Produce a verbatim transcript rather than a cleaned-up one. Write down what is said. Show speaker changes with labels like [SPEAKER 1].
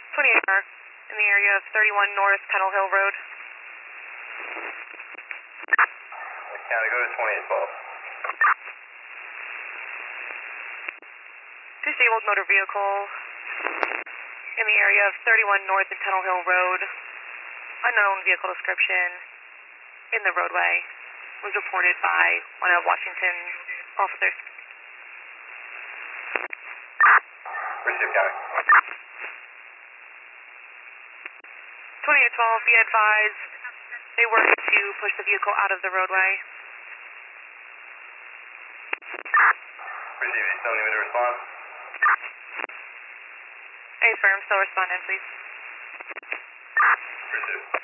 [SPEAKER 1] twenty-eight car in the area of thirty-one North Tunnel Hill Road.
[SPEAKER 2] County, go to twenty-eight twelve.
[SPEAKER 1] Disabled motor vehicle in the area of thirty-one North and Tunnel Hill Road. Unknown vehicle description in the roadway was reported by one of Washington's officers.
[SPEAKER 2] Receive, County.
[SPEAKER 1] twenty-eight twelve, be advised, they were to push the vehicle out of the roadway.
[SPEAKER 2] Receive, you still need me to respond?
[SPEAKER 1] A firm, still respond in, please.
[SPEAKER 2] Receive.